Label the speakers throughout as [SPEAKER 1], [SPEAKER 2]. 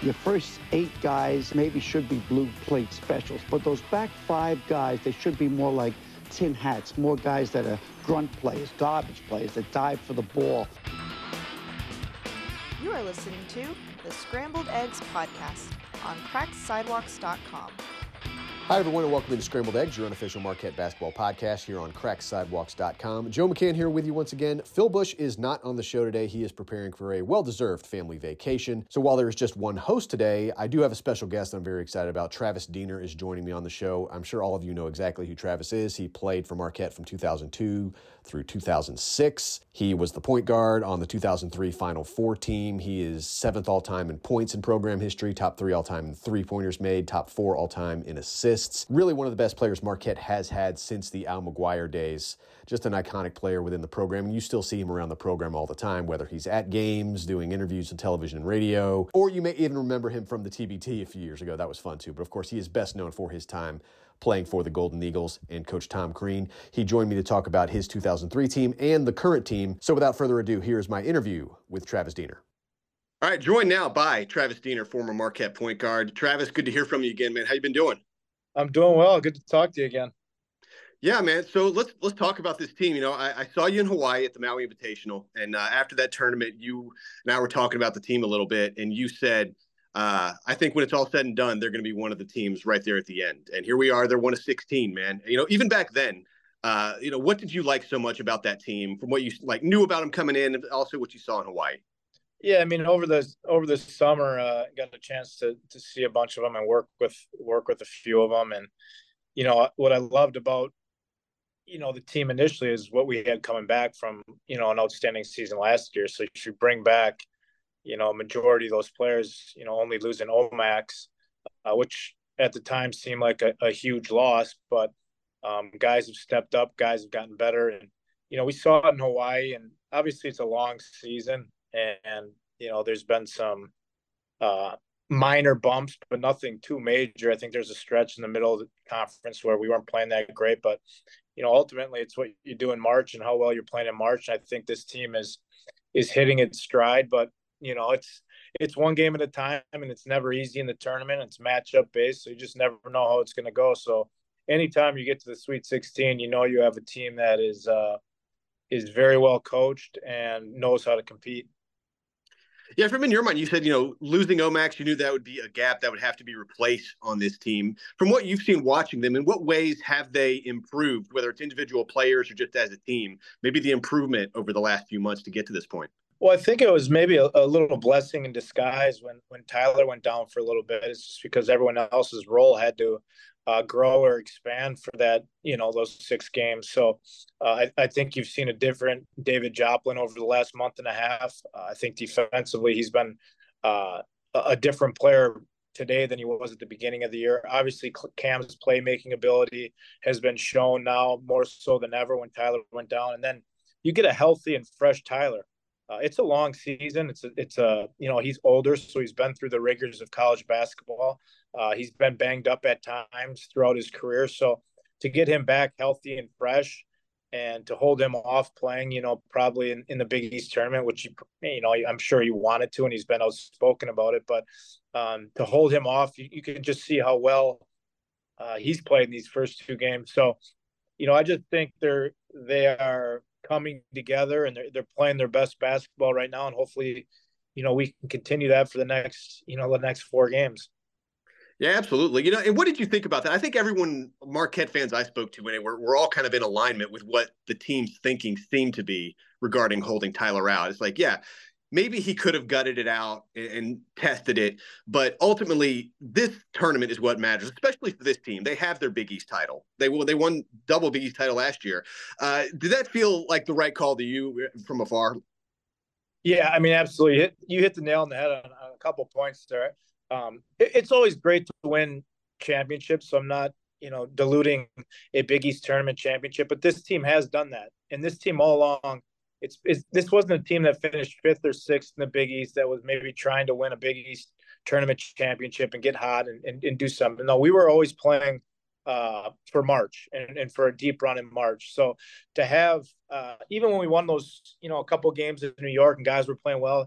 [SPEAKER 1] Your first 8 guys maybe should be blue plate specials, but those back 5 guys, they should be more like tin hats, more guys that are grunt players, garbage players that dive for the ball.
[SPEAKER 2] You are listening to the Scrambled Eggs podcast on cracksidewalks.com.
[SPEAKER 3] Hi, everyone, and welcome to Scrambled Eggs, your unofficial Marquette basketball podcast here on cracksidewalks.com. Joe McCann here with you once again. Phil Bush is not on the show today. He is preparing for a well-deserved family vacation. So while there is just one host today, I do have a special guest I'm very excited about. Travis Diener is joining me on the show. I'm sure all of you know exactly who Travis is. He played for Marquette from 2002 through 2006. He was the point guard on the 2003 Final Four team. He is 7th all-time in points in program history, top 3 all-time in three-pointers made, top 4 all-time in assists. Really one of the best players Marquette has had since the Al McGuire days. Just an iconic player within the program, and you still see him around the program all the time, whether he's at games, doing interviews on television and radio, or you may even remember him from the TBT a few years ago. That was fun too. But of course, he is best known for his time playing for the Golden Eagles and Coach Tom Crean. He joined me to talk about his 2003 team and the current team. So without further ado, here is my interview with Travis Diener. All right, joined now by Travis Diener, former Marquette point guard. Travis, good to hear from you again, man. How you been doing?
[SPEAKER 4] I'm doing well. Good to talk to you again.
[SPEAKER 3] Yeah, man. So let's talk about this team. You know, I saw you in Hawaii at the Maui Invitational, and after that tournament, you and I were talking about the team a little bit, and you said, I think when it's all said and done, they're going to be one of the teams right there at the end. And here we are. They're one of 16, man. You know, even back then, what did you like so much about that team from what you knew about them coming in, and also what you saw in Hawaii?
[SPEAKER 4] Yeah, I mean, over the summer, got a chance to see a bunch of them and work with a few of them. And you know what I loved about the team initially is what we had coming back from an outstanding season last year. So if you bring back a majority of those players, only losing Omax, which at the time seemed like a huge loss, but guys have stepped up, guys have gotten better, and we saw it in Hawaii. And obviously, it's a long season. And there's been some minor bumps, but nothing too major. I think there's a stretch in the middle of the conference where we weren't playing that great. But, ultimately, it's what you do in March and how well you're playing in March. And I think this team is hitting its stride. But, it's one game at a time, and it's never easy in the tournament. It's matchup based, so you just never know how it's going to go. So anytime you get to the Sweet 16, you have a team that is very well coached and knows how to compete.
[SPEAKER 3] Yeah, from in your mind, you said, losing Omax, you knew that would be a gap that would have to be replaced on this team. From what you've seen watching them, in what ways have they improved, whether it's individual players or just as a team, maybe the improvement over the last few months to get to this point?
[SPEAKER 4] Well, I think it was maybe a little blessing in disguise when Tyler went down for a little bit. It's just because everyone else's role had to grow or expand for that, those 6 games. So I think you've seen a different David Joplin over the last month and a half. I think defensively he's been a different player today than he was at the beginning of the year. Obviously, Cam's playmaking ability has been shown now more so than ever when Tyler went down. And then you get a healthy and fresh Tyler. It's a long season. It's he's older, so he's been through the rigors of college basketball. He's been banged up at times throughout his career. So to get him back healthy and fresh and to hold him off playing, probably in the Big East tournament, which, I'm sure he wanted to, and he's been outspoken about it. But to hold him off, you can just see how well he's played in these first 2 games. So, I just think they are coming together and they're playing their best basketball right now. And hopefully, we can continue that for the next 4 games.
[SPEAKER 3] Yeah, absolutely. And what did you think about that? I think everyone, Marquette fans I spoke to, we're all kind of in alignment with what the team's thinking seemed to be regarding holding Tyler out. It's like, yeah, maybe he could have gutted it out and tested it, but ultimately this tournament is what matters, especially for this team. They have their Big East title. They won double Big East title last year. Did that feel like the right call to you from afar?
[SPEAKER 4] Yeah, I mean, absolutely. You hit the nail on the head on a couple points there. It's always great to win championships, so I'm not, diluting a Big East tournament championship, but this team has done that. And this team all along, this wasn't a team that finished 5th or 6th in the Big East that was maybe trying to win a Big East tournament championship and get hot and do something. No, we were always playing for March and for a deep run in March. So to have, even when we won those, a couple of games in New York and guys were playing well,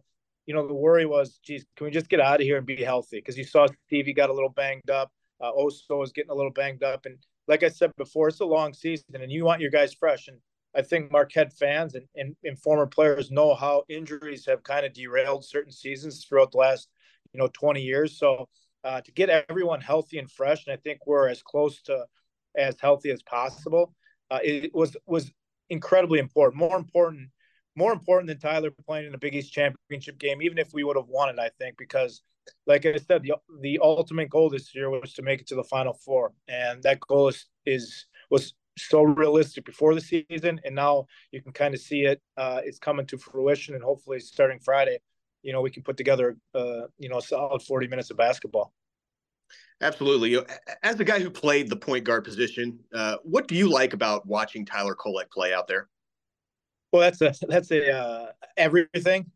[SPEAKER 4] the worry was, geez, can we just get out of here and be healthy? Because you saw Stevie got a little banged up. Oso was getting a little banged up. And like I said before, it's a long season and you want your guys fresh. And I think Marquette fans and former players know how injuries have kind of derailed certain seasons throughout the last, 20 years. So to get everyone healthy and fresh, and I think we're as close to as healthy as possible, it was incredibly important. More important than Tyler playing in the Big East championship game, even if we would have won it, I think, because like I said, the ultimate goal this year was to make it to the Final Four. And that goal was so realistic before the season. And now you can kind of see it. It's coming to fruition. And hopefully starting Friday, we can put together, a solid 40 minutes of basketball.
[SPEAKER 3] Absolutely. As a guy who played the point guard position, what do you like about watching Tyler Kolek play out there?
[SPEAKER 4] Well, that's everything.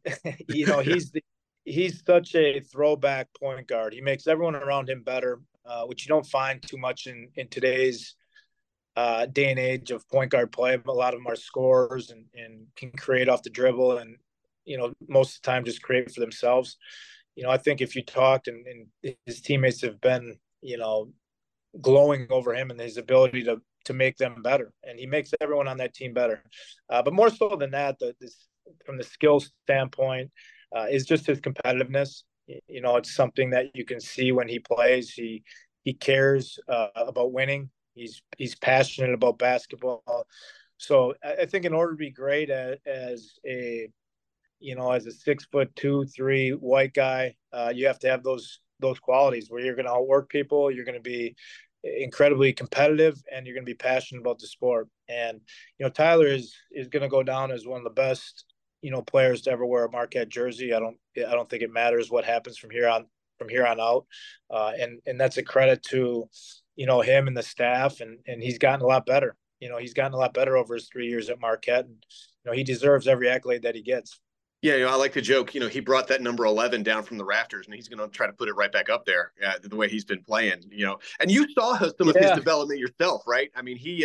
[SPEAKER 4] He's such a throwback point guard. He makes everyone around him better, which you don't find too much in today's day and age of point guard play. A lot of them are scorers and can create off the dribble, and most of the time just create for themselves. I think if you talked and his teammates have been glowing over him and his ability to make them better, and he makes everyone on that team better. But more so than that, from the skill standpoint, is just his competitiveness. It's something that you can see when he plays. He cares about winning. He's passionate about basketball. So I think in order to be great as a 6'2", 3 white guy, you have to have those qualities where you're going to outwork people. You're going to be incredibly competitive, and you're going to be passionate about the sport. And Tyler is going to go down as one of the best players to ever wear a Marquette jersey. I don't think it matters what happens from here on out. And that's a credit to him and the staff, and he's gotten a lot better. He's gotten a lot better over his 3 years at Marquette, and he deserves every accolade that he gets.
[SPEAKER 3] Yeah, I like to joke, he brought that number 11 down from the rafters, and he's going to try to put it right back up there the way he's been playing, And you saw some of his development yourself, right? I mean, he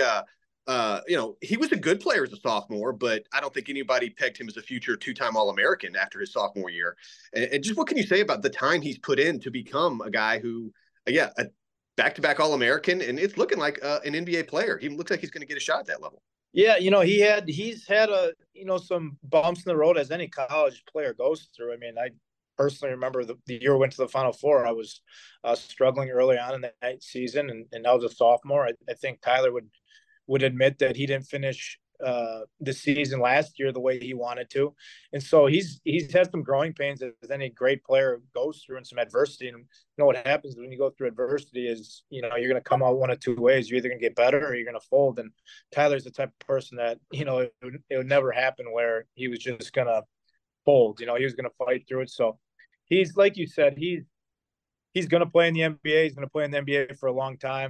[SPEAKER 3] was a good player as a sophomore, but I don't think anybody pegged him as a future two-time All-American after his sophomore year. And just what can you say about the time he's put in to become a guy who, a back-to-back All-American, and it's looking like an NBA player. He looks like he's going to get a shot at that level.
[SPEAKER 4] Yeah, he's had some bumps in the road as any college player goes through. I mean, I personally remember the year we went to the Final Four. I was struggling early on in that season, and I was a sophomore. I think Tyler would admit that he didn't finish the season last year the way he wanted to, and so he's had some growing pains as any great player goes through, and some adversity. And what happens when you go through adversity is you're going to come out one of two ways. You're either going to get better or you're going to fold. And Tyler's the type of person that it would never happen where he was just going to fold. He was going to fight through it. So he's, like you said, he's going to play in the NBA. He's going to play in the NBA for a long time.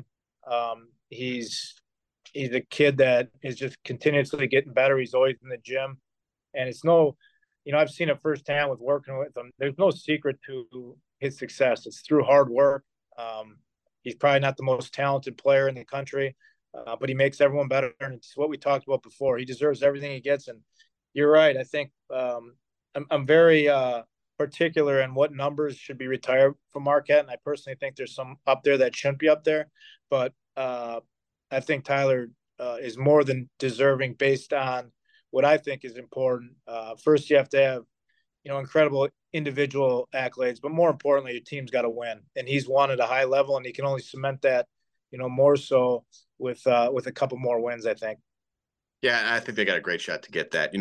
[SPEAKER 4] He's a kid that is just continuously getting better. He's always in the gym, and it's I've seen it firsthand with working with him. There's no secret to his success. It's through hard work. He's probably not the most talented player in the country, but he makes everyone better. And it's what we talked about before. He deserves everything he gets. And you're right. I think I'm very particular in what numbers should be retired from Marquette. And I personally think there's some up there that shouldn't be up there, but I think Tyler is more than deserving based on what I think is important. First, you have to have, incredible individual accolades, but more importantly, your team's got to win. And he's won at a high level, and he can only cement that, more so with a couple more wins, I think.
[SPEAKER 3] Yeah, I think they got a great shot to get that.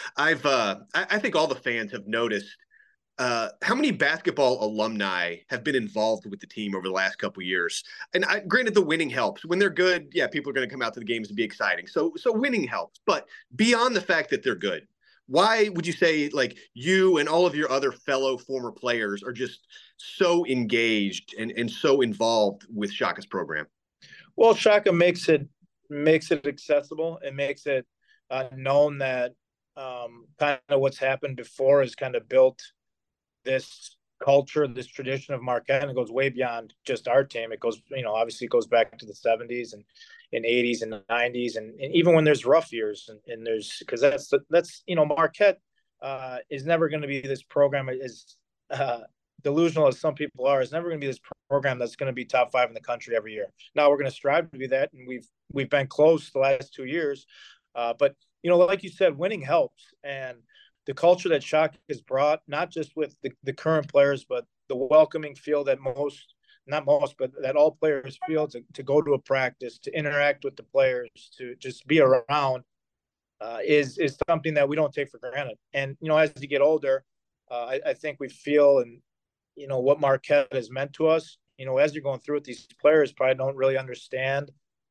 [SPEAKER 3] I think all the fans have noticed how many basketball alumni have been involved with the team over the last couple of years. And granted, the winning helps. When they're good, people are going to come out to the games and be exciting. So winning helps. But beyond the fact that they're good, why would you say, like, you and all of your other fellow former players are just so engaged and so involved with Shaka's program?
[SPEAKER 4] Well, Shaka makes it accessible. It makes it known that kind of what's happened before is kind of built this culture, this tradition of Marquette, and it goes way beyond just our team. It goes, obviously it goes back to the 70s and 80s and 90s. And even when there's rough years and there's, because that's Marquette is never going to be this program as delusional as some people are. Is never going to be this program that's going to be top 5 in the country every year. Now we're going to strive to be that, and we've been close the last 2 years. But like you said, winning helps, and the culture that Shaka has brought, not just with the current players, but the welcoming feel that that all players feel to go to a practice, to interact with the players, to just be around, is something that we don't take for granted. And, as you get older, I think we feel, and, what Marquette has meant to us, as you're going through it, these players probably don't really understand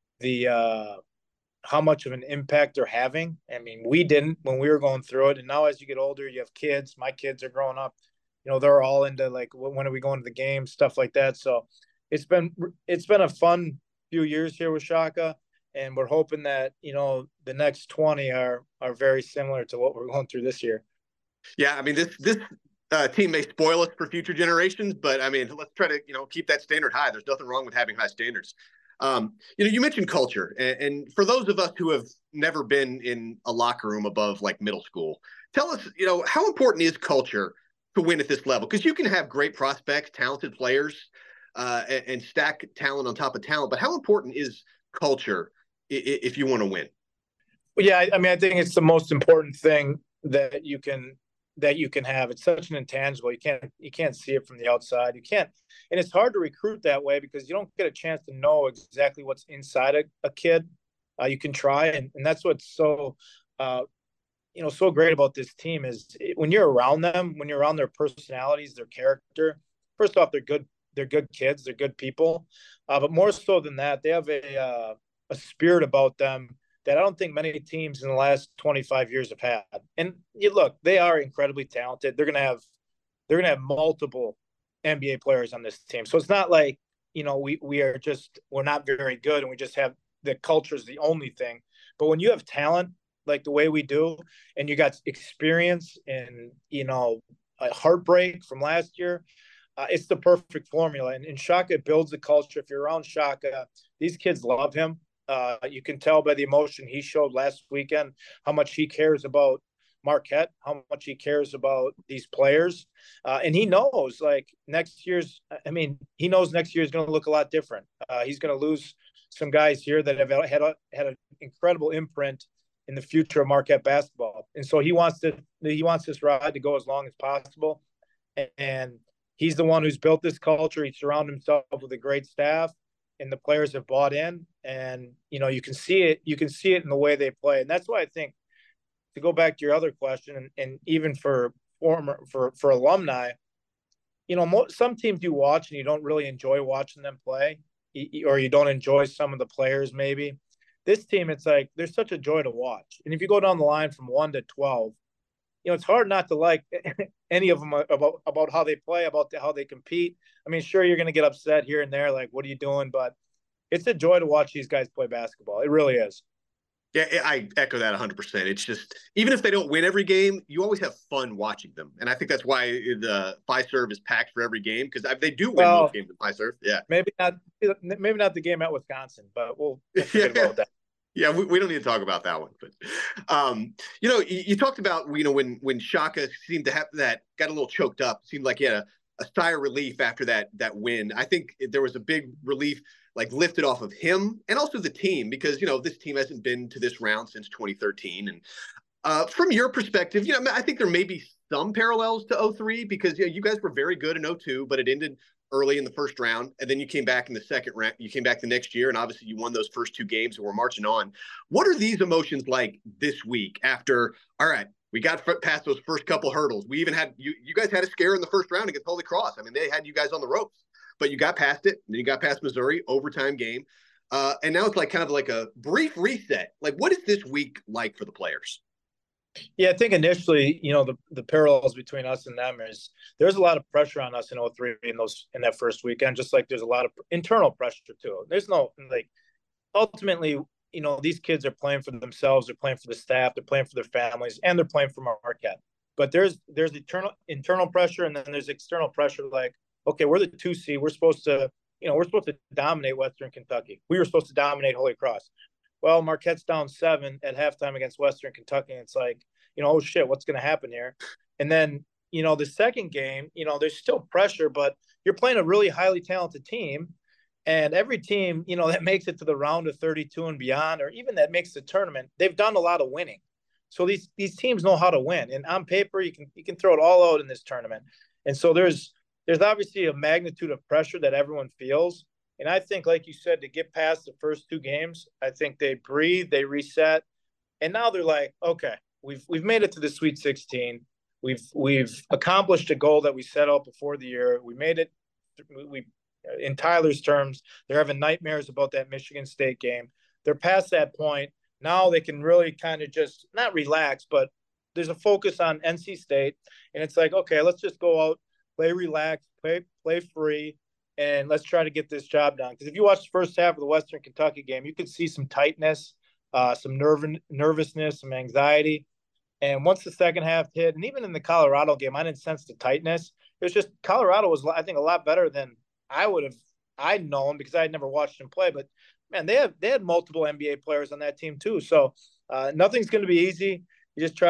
[SPEAKER 4] how much of an impact they're having. I mean, we didn't when we were going through it. And now as you get older, you have kids. My kids are growing up. They're all into like, when are we going to the game, stuff like that. So it's been a fun few years here with Shaka, and we're hoping that, the next 20 are very similar to what we're going through this year.
[SPEAKER 3] Yeah, I mean, this team may spoil us for future generations, but I mean, let's try to, keep that standard high. There's nothing wrong with having high standards. You mentioned culture, and for those of us who have never been in a locker room above like middle school, tell us, how important is culture to win at this level? Because you can have great prospects, talented players, and stack talent on top of talent, but how important is culture if you want to win?
[SPEAKER 4] Well, yeah, I mean, I think it's the most important thing that you can have. It's such an intangible. You can't see it from the outside. You can't, and it's hard to recruit that way because you don't get a chance to know exactly what's inside a kid. You can try, and that's what's so so great about this team is when you're around them, when you're around their personalities, their character. First off, they're good kids, they're good people, but more so than that, they have a spirit about them that I don't think many teams in the last 25 years have had. And look, they are incredibly talented. They're gonna have multiple NBA players on this team. So it's not like, we're not very good and we just have the culture is the only thing. But when you have talent like the way we do, and you got experience and, a heartbreak from last year, it's the perfect formula. And Shaka builds the culture. If you're around Shaka, these kids love him. You can tell by the emotion he showed last weekend how much he cares about Marquette, how much he cares about these players. And he knows next year's going to look a lot different. He's going to lose some guys here that have had an incredible imprint in the future of Marquette basketball. And so he wants this ride to go as long as possible. And he's the one who's built this culture. He surrounded himself with a great staff, and the players have bought in. And, you can see it. You can see it in the way they play. And that's why I think, to go back to your other question, and even for alumni, some teams you watch and you don't really enjoy watching them play, or you don't enjoy some of the players maybe. This team, it's like they're such a joy to watch. And if you go down the line from 1 to 12, it's hard not to like any of them about how they play, about how they compete. I mean, sure, you're going to get upset here and there, like, what are you doing? But it's a joy to watch these guys play basketball. It really is.
[SPEAKER 3] Yeah, I echo that 100%. It's just, even if they don't win every game, you always have fun watching them. And I think that's why the Fiserv is packed for every game, because they do win most games in Fiserv. Yeah.
[SPEAKER 4] Maybe not the game at Wisconsin, but we'll forget about that.
[SPEAKER 3] Yeah, we don't need to talk about that one. But, you talked about, when Shaka seemed to have got a little choked up, seemed like he had a sigh of relief after that win. I think there was a big relief lifted off of him and also the team, because, this team hasn't been to this round since 2013. And from your perspective, I think there may be some parallels to 2003, because you guys were very good in 2002, but it ended early in the first round, and then you came back in the second round. You came back the next year, and obviously you won those first 2 games and we're marching on. What are these emotions like this week after, all right, we got past those first couple hurdles? We even had, you guys had a scare in the first round against Holy Cross. I mean, they had you guys on the ropes, but you got past it, and then you got past Missouri, overtime game. And now it's kind of like a brief reset. What is this week like for the players?
[SPEAKER 4] Yeah, I think initially, the parallels between us and them is there's a lot of pressure on us in 2003 in that first weekend, just like there's a lot of internal pressure too. There's no, ultimately, these kids are playing for themselves, they're playing for the staff, they're playing for their families, and they're playing for Marquette. But there's internal pressure, and then there's external pressure. Okay, we're the 2 seed. We're supposed to dominate Western Kentucky. We were supposed to dominate Holy Cross. Well, Marquette's down 7 at halftime against Western Kentucky. And it's like, oh shit, what's going to happen here? And then, the second game, there's still pressure, but you're playing a really highly talented team. And every team, that makes it to the round of 32 and beyond, or even that makes the tournament, they've done a lot of winning. So these teams know how to win. And on paper, you can throw it all out in this tournament. And so there's obviously a magnitude of pressure that everyone feels. And I think, like you said, to get past the first two games, I think they breathe, they reset, and now they're like, okay, we've made it to the Sweet 16. We've accomplished a goal that we set out before the year. We made it. We, in Tyler's terms, they're having nightmares about that Michigan State game. They're past that point. Now they can really kind of just not relax, but there's a focus on NC State, and it's like, okay, let's just go out, play relaxed, play free, and let's try to get this job done. Because if you watch the first half of the Western Kentucky game, you could see some tightness, some nervousness, some anxiety. And once the second half hit, and even in the Colorado game, I didn't sense the tightness. It was just Colorado was, I think, a lot better than I'd known, because I had never watched them play. But man, they had multiple NBA players on that team too. So nothing's going to be easy. You just try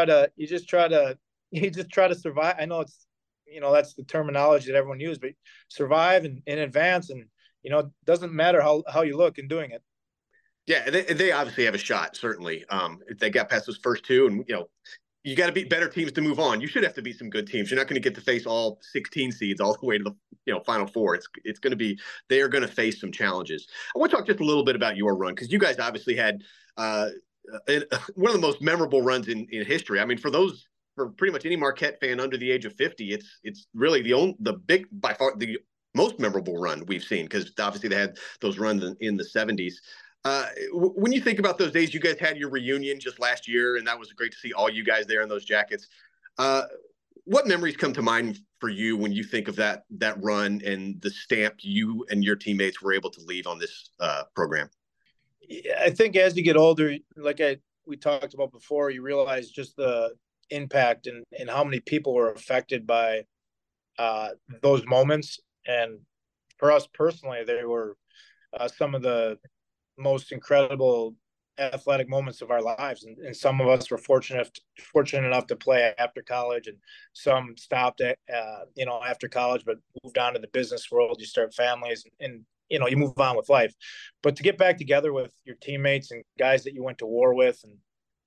[SPEAKER 4] to survive. I know it's, that's the terminology that everyone uses, but survive and advance, and it doesn't matter how you look in doing it.
[SPEAKER 5] Yeah, they obviously have a shot. Certainly, if they got past those first two, and you got to beat better teams to move on. You should have to beat some good teams. You're not going to get to face all 16 seeds all the way to the Final Four. It's going to be, they are going to face some challenges. I want to talk just a little bit about your run, because you guys obviously had one of the most memorable runs in history. I mean, for pretty much any Marquette fan under the age of 50, it's really by far the most memorable run we've seen, because obviously they had those runs in the 70s. When you think about those days, you guys had your reunion just last year, and that was great to see all you guys there in those jackets. What memories come to mind for you when you think of that run and the stamp you and your teammates were able to leave on this program?
[SPEAKER 4] I think as you get older, like we talked about before, you realize just the impact and how many people were affected by those moments. And for us personally, they were some of the most incredible athletic moments of our lives, and some of us were fortunate enough to play after college, and some stopped at after college but moved on to the business world. You start families, and you move on with life. But to get back together with your teammates and guys that you went to war with, and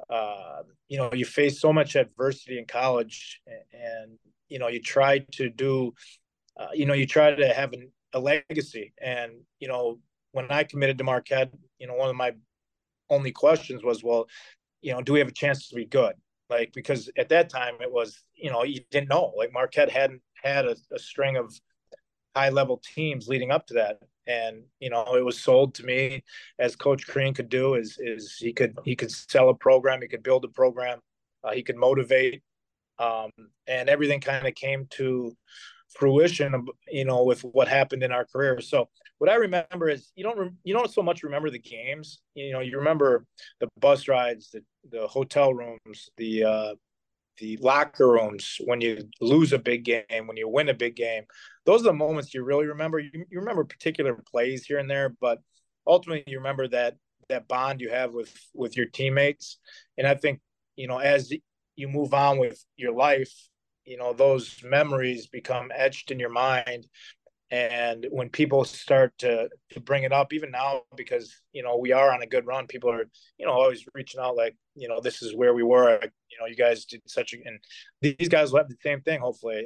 [SPEAKER 4] you face so much adversity in college, and you try to do you try to have a legacy. And when I committed to Marquette, one of my only questions was, well, do we have a chance to be good? Like, because at that time it was, you didn't know. Like, Marquette hadn't had a string of high level teams leading up to that. And, it was sold to me, as Coach Crean could do, is he could sell a program, he could build a program, he could motivate. And everything kind of came to fruition, with what happened in our career. So what I remember is you don't so much remember the games. You remember the bus rides, the hotel rooms, the locker rooms, when you lose a big game, when you win a big game. Those are the moments you really remember. You remember particular plays here and there, but ultimately you remember that bond you have with your teammates. And I think, as you move on with your life, those memories become etched in your mind. And when people start to bring it up, even now, because, we are on a good run, people are, always reaching out like, this is where we were, you guys did and these guys will have the same thing, hopefully,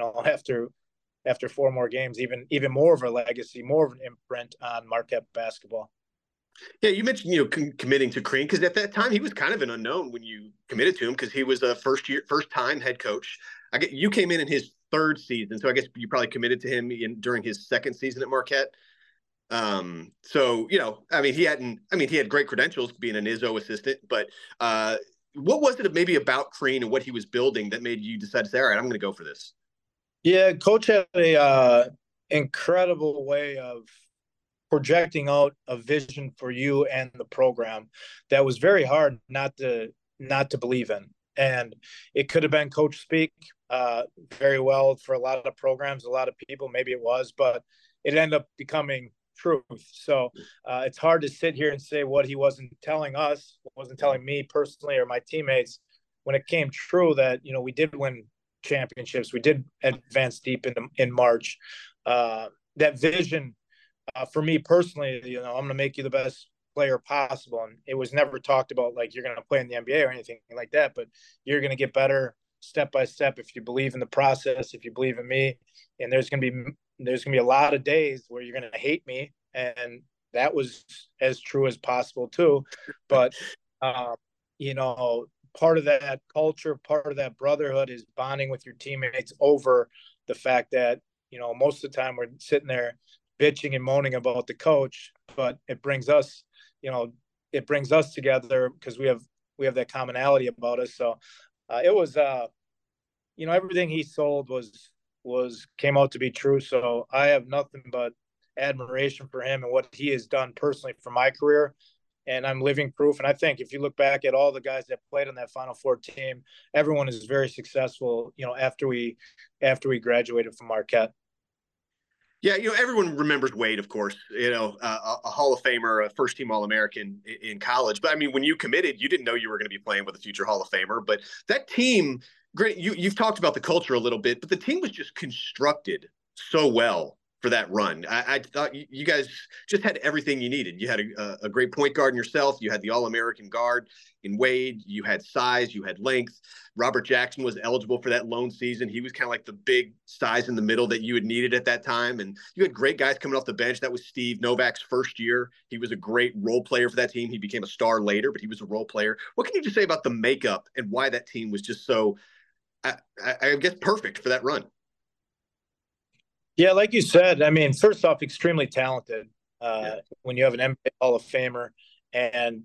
[SPEAKER 4] after 4 more games, even more of a legacy, more of an imprint on Marquette basketball.
[SPEAKER 5] Yeah, you mentioned committing to Crean, because at that time he was kind of an unknown when you committed to him, because he was a first time head coach. You came in his 3rd season, so I guess you probably committed to him during his 2nd season at Marquette. So he had great credentials being an Izzo assistant, but what was it maybe about Crean and what he was building that made you decide to say, all right, I'm going to go for this?
[SPEAKER 4] Yeah, Coach had a incredible way of projecting out a vision for you and the program that was very hard not to believe in. And it could have been coach speak very well for a lot of programs, a lot of people, maybe it was, but it ended up becoming truth. So it's hard to sit here and say what he wasn't telling us, wasn't telling me personally or my teammates. when it came true that, we did win championships, we did advance deep in March, that vision, for me personally, I'm going to make you the best player possible. And it was never talked about like you're going to play in the NBA or anything like that, but you're going to get better step by step if you believe in the process, if you believe in me. And there's going to be a lot of days where you're going to hate me, and that was as true as possible too. But part of that culture, part of that brotherhood is bonding with your teammates over the fact that, most of the time we're sitting there bitching and moaning about the coach, but it brings us together because we have that commonality about us. So it was, everything he sold came out to be true. So I have nothing but admiration for him and what he has done personally for my career. And I'm living proof. And I think if you look back at all the guys that played on that Final Four team, everyone is very successful, after we graduated from Marquette.
[SPEAKER 5] Yeah, everyone remembers Wade, of course, a Hall of Famer, a first-team All-American in college. But, I mean, when you committed, you didn't know you were going to be playing with a future Hall of Famer. But that team, great, you've talked about the culture a little bit, but the team was just constructed so well for that run. I thought you guys just had everything you needed. You had a great point guard in yourself. You had the All-American guard in Wade. You had size. You had length. Robert Jackson was eligible for that lone season. He was kind of like the big size in the middle that you had needed at that time. And you had great guys coming off the bench. That was Steve Novak's first year. He was a great role player for that team. He became a star later, but he was a role player. What can you just say about the makeup and why that team was just so, I guess, perfect for that run?
[SPEAKER 4] Yeah, like you said, I mean, first off, extremely talented. When you have an NBA Hall of Famer and,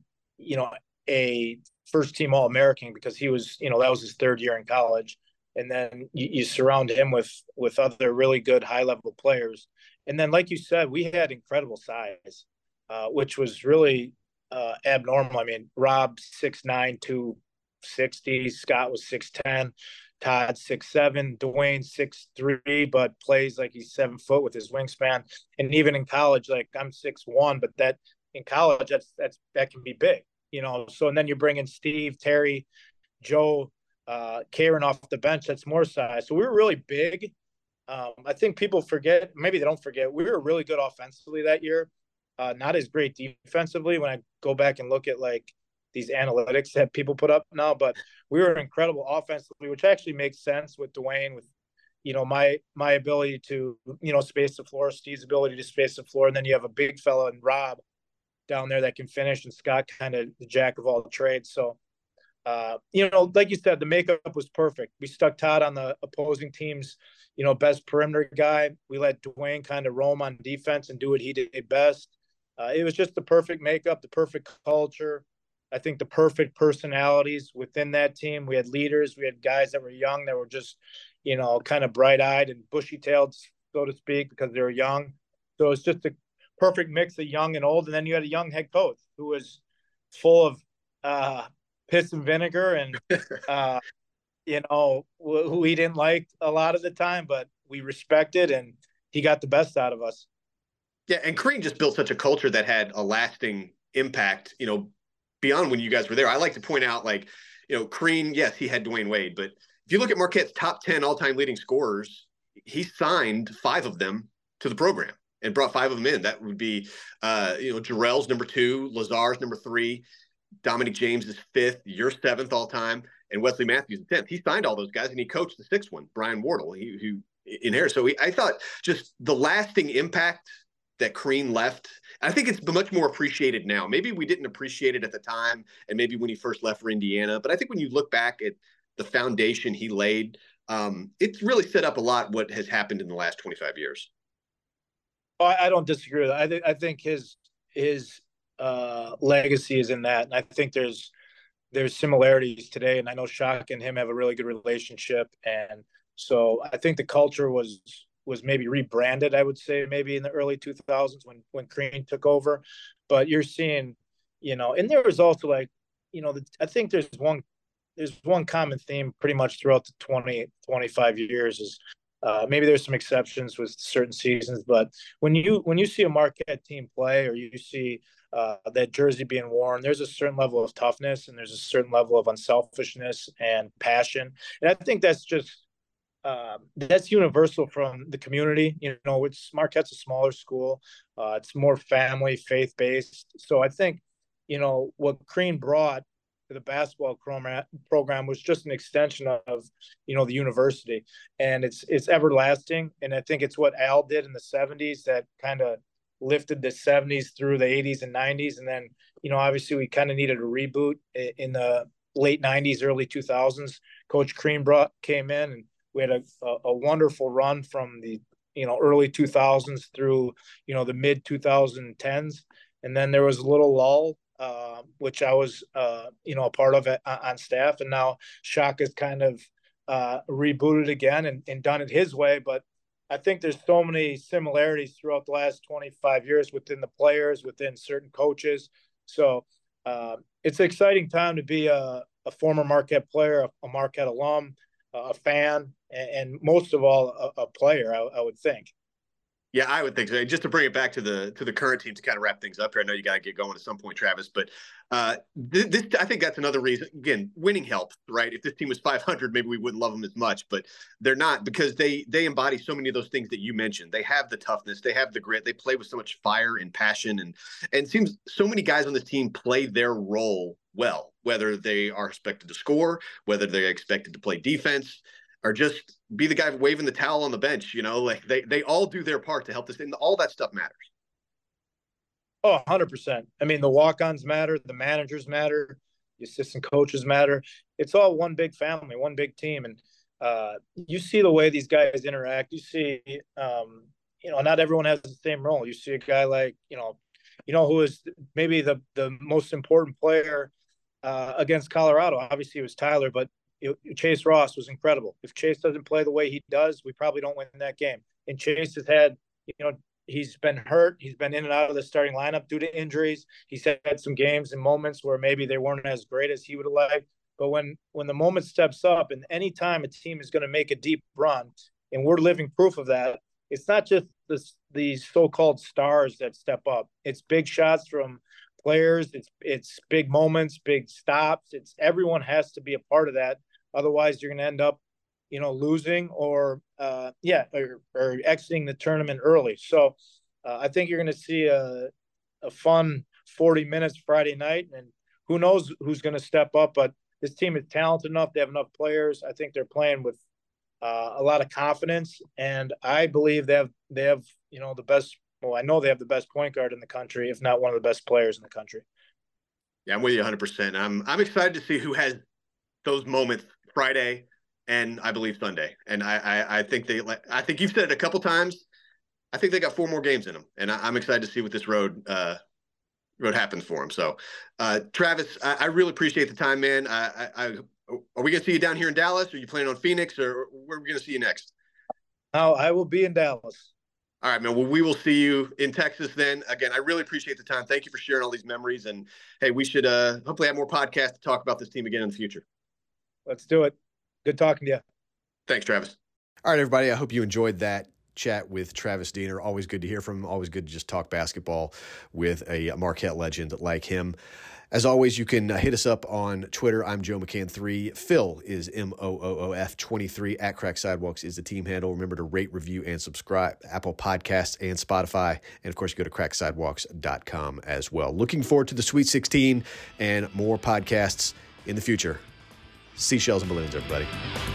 [SPEAKER 4] a first-team All-American, because he was, that was his third year in college. And then you surround him with other really good high-level players. And then, like you said, we had incredible size, which was really abnormal. I mean, Rob 6'9", 260. Scott was 6'10". Todd 6'7", Dwayne 6'3", but plays like he's 7 foot with his wingspan. And even in college, like I'm 6'1", but that in college, that can be big, So, and then you bring in Steve, Terry, Joe, Karen off the bench. That's more size. So we were really big. I think people forget, maybe they don't forget, we were really good offensively that year. Not as great defensively when I go back and look at like these analytics that people put up now, but we were incredible offensively, which actually makes sense with Dwayne, with, my ability to, space the floor, Steve's ability to space the floor. And then you have a big fella and Rob down there that can finish, and Scott kind of the jack of all trades. So, like you said, the makeup was perfect. We stuck Todd on the opposing team's, best perimeter guy. We let Dwayne kind of roam on defense and do what he did best. It was just the perfect makeup, the perfect culture. I think the perfect personalities within that team. We had leaders. We had guys that were young, that were just, kind of bright-eyed and bushy-tailed, so to speak, because they were young. So it's just a perfect mix of young and old. And then you had a young head coach who was full of piss and vinegar and, who we didn't like a lot of the time, but we respected, and he got the best out of us.
[SPEAKER 5] Yeah, and Crean just built such a culture that had a lasting impact, beyond when you guys were there. I like to point out, like, Crean, yes, he had Dwayne Wade, but if you look at Marquette's top 10 all-time leading scorers, he signed 5 of them to the program and brought 5 of them in. That would be, Jarrell's number 2, Lazar's number 3, Dominic James is 5th, you're 7th all-time, and Wesley Matthews is 10th. He signed all those guys, and he coached the 6th one, Brian Wardle, who inherited. So I thought just the lasting impact that Crean left, I think it's much more appreciated now. Maybe we didn't appreciate it at the time, and maybe when he first left for Indiana. But I think when you look back at the foundation he laid, it's really set up a lot what has happened in the last 25 years.
[SPEAKER 4] I don't disagree with that. I think his legacy is in that, and I think there's similarities today. And I know Shock and him have a really good relationship, and so I think the culture was maybe rebranded, I would say, maybe in the early 2000s when Crean took over. But you're seeing, and there was also like, I think there's one common theme pretty much throughout the 25 years is maybe there's some exceptions with certain seasons, but when you see a Marquette team play, or you see that jersey being worn, there's a certain level of toughness and there's a certain level of unselfishness and passion. And I think that's just that's universal from the community. Marquette's a smaller school. It's more family, faith-based. So I think, what Crean brought to the basketball program was just an extension of, the university. And it's everlasting. And I think it's what Al did in the 70s that kind of lifted the 70s through the 80s and 90s. And then, obviously we kind of needed a reboot in the late 90s, early 2000s. Coach Crean came in, and we had a wonderful run from the early 2000s through the mid 2010s, and then there was a little lull, which I was a part of it on staff, and now Shock has kind of rebooted again and done it his way. But I think there's so many similarities throughout the last 25 years within the players, within certain coaches. So it's an exciting time to be a former Marquette player, a Marquette alum, a fan, and most of all, a player, I would think.
[SPEAKER 5] Yeah, I would think so. Just to bring it back to the current team to kind of wrap things up here. I know you got to get going at some point, Travis, but I think that's another reason. Again, winning helps, right? If this team was 500, maybe we wouldn't love them as much, but they're not, because they embody so many of those things that you mentioned. They have the toughness, they have the grit, they play with so much fire and passion, and it seems so many guys on this team play their role well, whether they are expected to score, whether they're expected to play defense, or just be the guy waving the towel on the bench. Like they all do their part to help this, and all that stuff matters.
[SPEAKER 4] Oh, 100%. I mean, the walk-ons matter, the managers matter, the assistant coaches matter. It's all one big family, one big team. And you see the way these guys interact. You see, not everyone has the same role. You see a guy like, who is maybe the most important player against Colorado. Obviously, it was Tyler, but Chase Ross was incredible. If Chase doesn't play the way he does, we probably don't win that game. And Chase has had, he's been hurt. He's been in and out of the starting lineup due to injuries. He's had some games and moments where maybe they weren't as great as he would have liked. But when the moment steps up, and any time a team is going to make a deep run, and we're living proof of that, it's not just these so-called stars that step up. It's big shots from players. It's big moments, big stops. It's everyone has to be a part of that. Otherwise, you're going to end up, losing or exiting the tournament early. So I think you're going to see a fun 40 minutes Friday night, and who knows who's going to step up. But this team is talented enough. They have enough players. I think they're playing with a lot of confidence, and I believe they have the best. Well, I know they have the best point guard in the country, if not one of the best players in the country.
[SPEAKER 5] Yeah, I'm with you 100%. I'm excited to see who has those moments Friday and I believe Sunday. And I think I think you've said it a couple times. I think they got 4 more games in them, and I'm excited to see what this road happens for them. So, Travis, I really appreciate the time, man. Are we going to see you down here in Dallas? Are you planning on Phoenix, or where are we going to see you next?
[SPEAKER 4] Oh, I will be in Dallas.
[SPEAKER 5] All right, man. Well, we will see you in Texas then. Again, I really appreciate the time. Thank you for sharing all these memories. And, hey, we should hopefully have more podcasts to talk about this team again in the future.
[SPEAKER 4] Let's do it. Good talking to you.
[SPEAKER 5] Thanks, Travis.
[SPEAKER 3] All right, everybody. I hope you enjoyed that chat with Travis Diener. Always good to hear from him. Always good to just talk basketball with a Marquette legend like him. As always, you can hit us up on Twitter. I'm Joe McCann3. Phil is MOOOF23. At Crack Sidewalks is the team handle. Remember to rate, review, and subscribe. Apple Podcasts and Spotify. And, of course, go to cracksidewalks.com as well. Looking forward to the Sweet 16 and more podcasts in the future. Seashells and balloons, everybody.